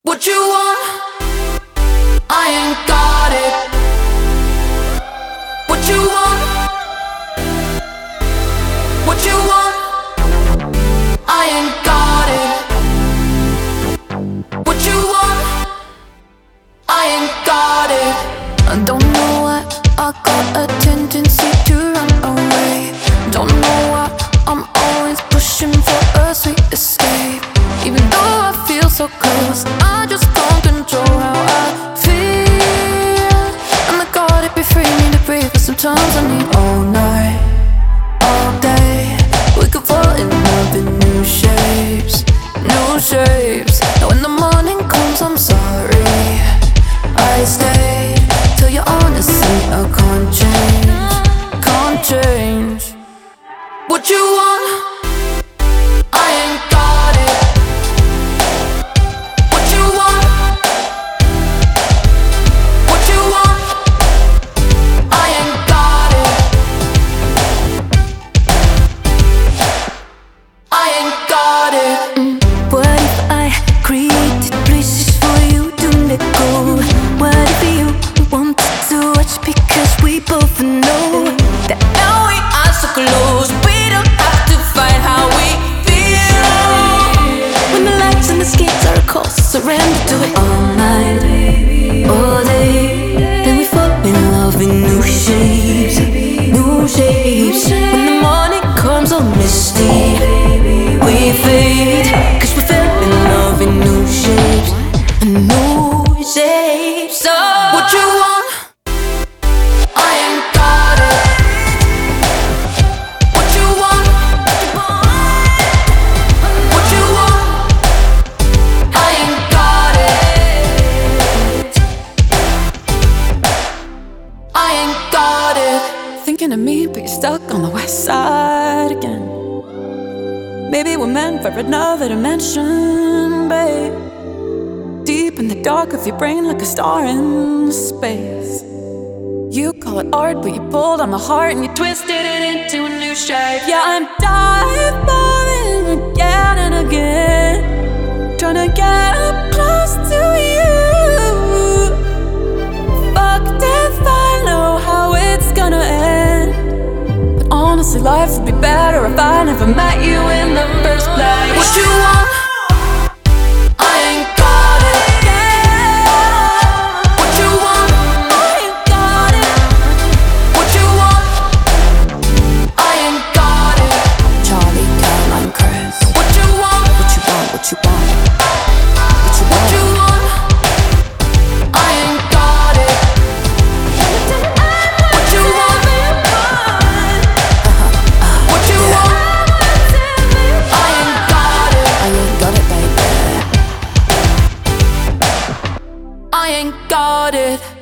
What you want? I ain't got it. What you want? What you want? I ain't got it. What you want? I ain't got it. I don't know why I got a tendency to run away. Don't know why I'm always pushing for a sweet escape. Even though I feel so close, I just can't control how I feel. And I gotta be free, need to breathe, but sometimes I need all night, all day. We could fall in love in new shapes, new shapes. Now when the morning comes, I'm sorry I stayed till you're honestly I can't change, can't change. What you want? I ain't got it. What you want? What you want? I ain't got it. I ain't got it. What if I created places for you to let go? What if you wanted to watch because we both know that now we are so close, we don't have to fight how we feel. When the lights and the skates are cold, surrender to it all night, all day. Then we fall in love in new shapes, new shapes. When the morning comes all misty, we fade, 'cause we fell in love in new shapes, new shapes. So What you want? I ain't got it. What you want? What you want? I ain't got it. I ain't got it. Thinking of me, but you're stuck on the west side again. Maybe we're meant for another dimension, babe. Deep in the dark of your brain, like a star in space. You call it art, but you pulled on my heart and you twisted it into a new shape. Yeah, I'm diving again and again, trying to get up close to you. Fucked if I know how it's gonna end. But honestly, life would be better if I never met you in the first place. What you want? I ain't got it. What you want? I ain't got it. What you want? I ain't got it. Charlie, Caroline, Chris. What you want? What you want? What you want? What you What want? you want? I ain't got it. What you want? What you want? I ain't got it. I ain't got it, baby. I ain't got it.